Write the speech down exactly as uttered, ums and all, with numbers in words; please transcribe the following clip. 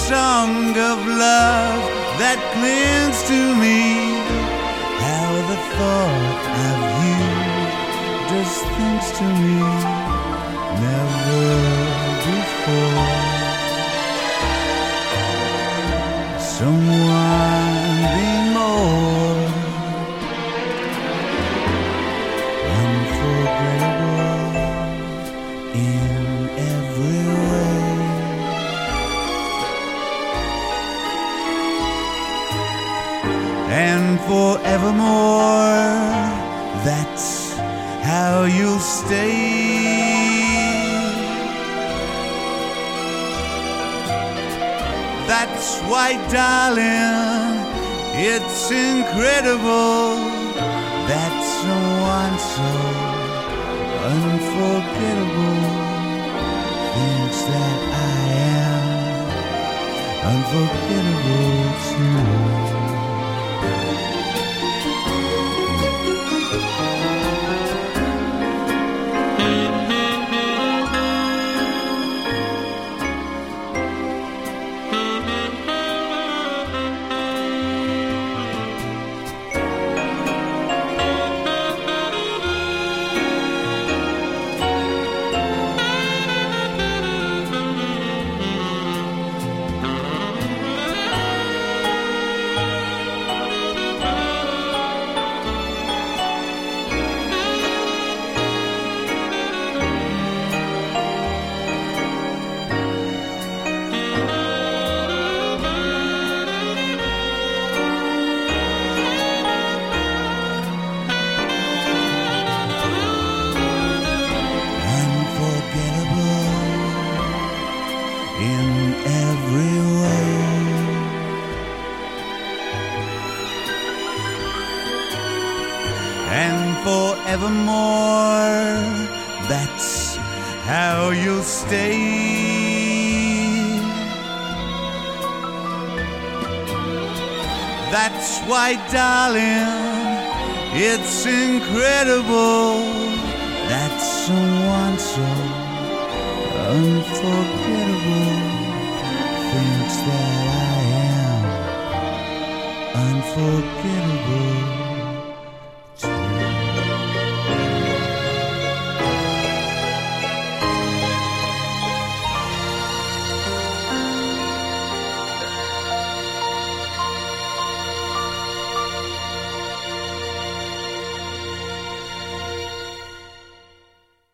song of love that clings to me. How the thought of you does things to me never before. Someone be more unforgettable in every way. And forevermore, that's how you'll stay. That's why, darling, it's incredible that someone so unforgettable thinks that I am unforgettable too. In every way. And forevermore, that's how you'll stay. That's why, darling, it's incredible that someone so unforgettable thinks that I am unforgettable.